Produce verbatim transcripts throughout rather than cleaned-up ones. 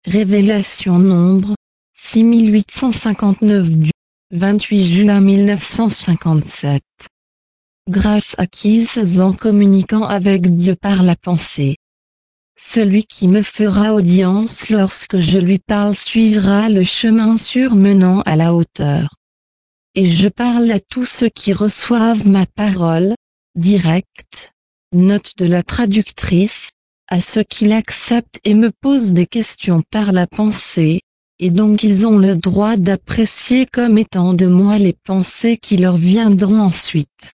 Révélation Nombre, six mille huit cent cinquante-neuf du vingt-huit juin mille neuf cent cinquante-sept. Grâce acquise en communiquant avec Dieu par la pensée. Celui qui me fera audience lorsque je lui parle suivra le chemin sûr menant à la hauteur. Et je parle à tous ceux qui reçoivent ma parole, directe, note de la traductrice, à ceux qui l'acceptent et me posent des questions par la pensée, et donc ils ont le droit d'apprécier comme étant de moi les pensées qui leur viendront ensuite.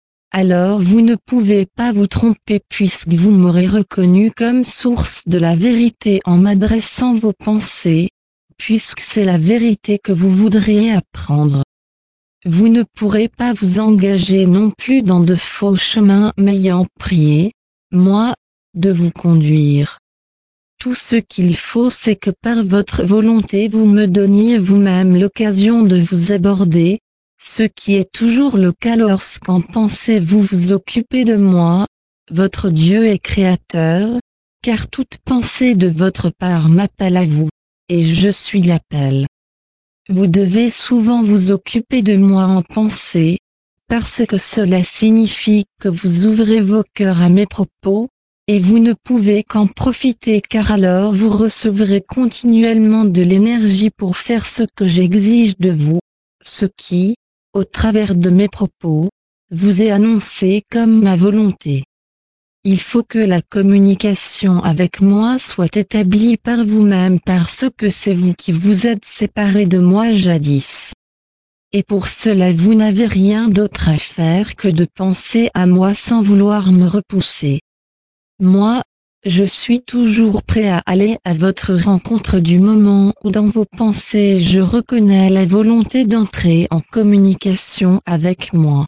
Alors vous ne pouvez pas vous tromper puisque vous m'aurez reconnu comme source de la vérité en m'adressant vos pensées, puisque c'est la vérité que vous voudriez apprendre. Vous ne pourrez pas vous engager non plus dans de faux chemins m'ayant prié, moi, de vous conduire. Tout ce qu'il faut c'est que par votre volonté vous me donniez vous-même l'occasion de vous aborder, ce qui est toujours le cas lorsqu'en pensée vous vous occupez de moi, votre Dieu et Créateur, car toute pensée de votre part m'appelle à vous, et je suis l'appel. Vous devez souvent vous occuper de moi en pensée, parce que cela signifie que vous ouvrez vos cœurs à mes propos, et vous ne pouvez qu'en profiter car alors vous recevrez continuellement de l'énergie pour faire ce que j'exige de vous, ce qui, au travers de mes propos, vous est annoncé comme ma volonté. Il faut que la communication avec moi soit établie par vous-même parce que c'est vous qui vous êtes séparés de moi jadis. Et pour cela vous n'avez rien d'autre à faire que de penser à moi sans vouloir me repousser. Moi, je suis toujours prêt à aller à votre rencontre du moment où dans vos pensées je reconnais la volonté d'entrer en communication avec moi.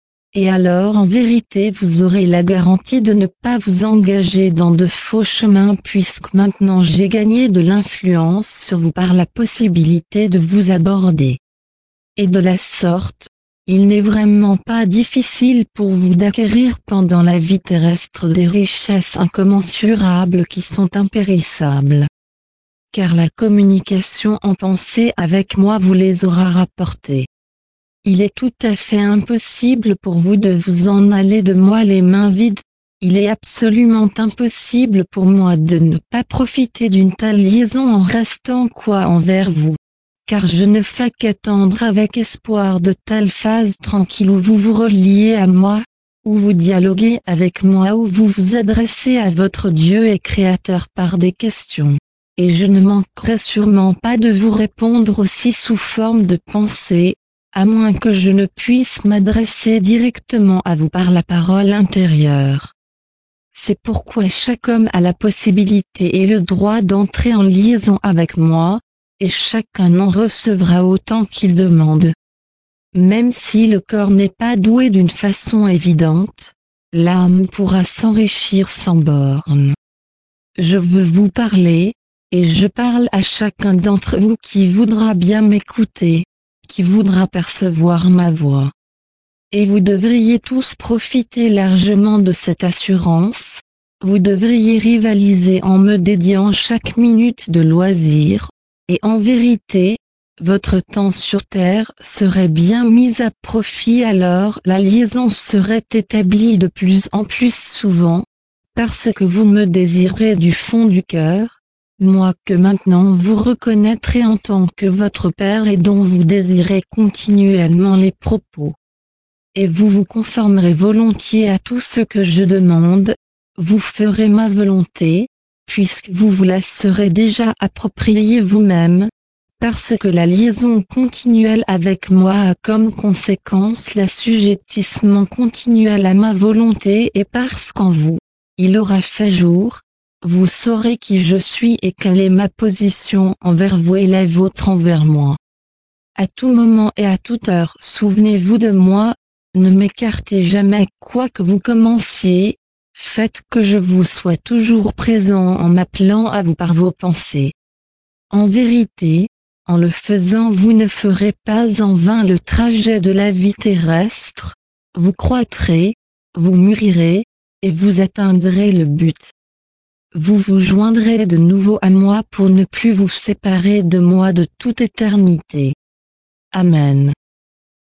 Et alors en vérité vous aurez la garantie de ne pas vous engager dans de faux chemins puisque maintenant j'ai gagné de l'influence sur vous par la possibilité de vous aborder. Et de la sorte, il n'est vraiment pas difficile pour vous d'acquérir pendant la vie terrestre des richesses incommensurables qui sont impérissables. Car la communication en pensée avec moi vous les aura rapportées. Il est tout à fait impossible pour vous de vous en aller de moi les mains vides, il est absolument impossible pour moi de ne pas profiter d'une telle liaison en restant quoi envers vous. Car je ne fais qu'attendre avec espoir de telles phases tranquilles où vous vous reliez à moi, où vous dialoguez avec moi, où vous vous adressez à votre Dieu et Créateur par des questions. Et je ne manquerai sûrement pas de vous répondre aussi sous forme de pensée, à moins que je ne puisse m'adresser directement à vous par la parole intérieure. C'est pourquoi chaque homme a la possibilité et le droit d'entrer en liaison avec moi, et chacun en recevra autant qu'il demande. Même si le corps n'est pas doué d'une façon évidente, l'âme pourra s'enrichir sans borne. Je veux vous parler, et je parle à chacun d'entre vous qui voudra bien m'écouter, qui voudra percevoir ma voix. Et vous devriez tous profiter largement de cette assurance, vous devriez rivaliser en me dédiant chaque minute de loisir, et en vérité, votre temps sur terre serait bien mis à profit alors la liaison serait établie de plus en plus souvent, parce que vous me désirez du fond du cœur, moi que maintenant vous reconnaîtrez en tant que votre Père et dont vous désirez continuellement les propos. Et vous vous conformerez volontiers à tout ce que je demande, vous ferez ma volonté, puisque vous vous la serez déjà appropriée vous-même, parce que la liaison continuelle avec moi a comme conséquence l'assujettissement continuel à ma volonté et parce qu'en vous, il aura fait jour, vous saurez qui je suis et quelle est ma position envers vous et la vôtre envers moi. À tout moment et à toute heure souvenez-vous de moi, ne m'écartez jamais quoi que vous commenciez, faites que je vous sois toujours présent en m'appelant à vous par vos pensées. En vérité, en le faisant vous ne ferez pas en vain le trajet de la vie terrestre, vous croîtrez, vous mûrirez, et vous atteindrez le but. vous vous joindrez de nouveau à moi pour ne plus vous séparer de moi de toute éternité. Amen.